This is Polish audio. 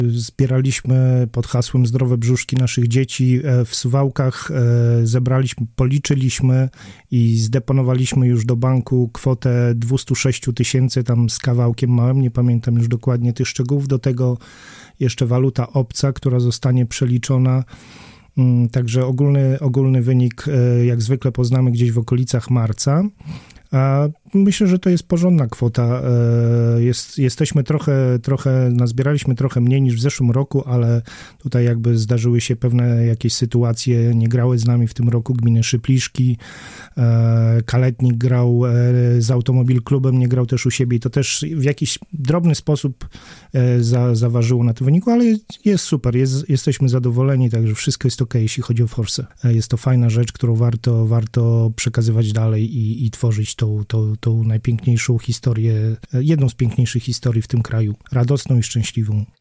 Zbieraliśmy pod hasłem Zdrowe brzuszki naszych dzieci w Suwałkach, zebraliśmy, policzyliśmy i zdeponowaliśmy już do banku kwotę 206 000 tam z kawałkiem małym, nie pamiętam już dokładnie tych szczegółów, do tego jeszcze waluta obca, która zostanie przeliczona. Także ogólny wynik jak zwykle poznamy gdzieś w okolicach marca. A myślę, że to jest porządna kwota. Jesteśmy nazbieraliśmy trochę mniej niż w zeszłym roku, ale tutaj jakby zdarzyły się pewne jakieś sytuacje, nie grały z nami w tym roku gminy Szypliszki, Kaletnik grał z Automobil Klubem, nie grał też u siebie i to też w jakiś drobny sposób zaważyło na tym wyniku, ale jest super, jesteśmy zadowoleni, także wszystko jest okej, jeśli chodzi o Forsę. Jest to fajna rzecz, którą warto przekazywać dalej i tworzyć tą najpiękniejszą historię, jedną z piękniejszych historii w tym kraju, radosną i szczęśliwą.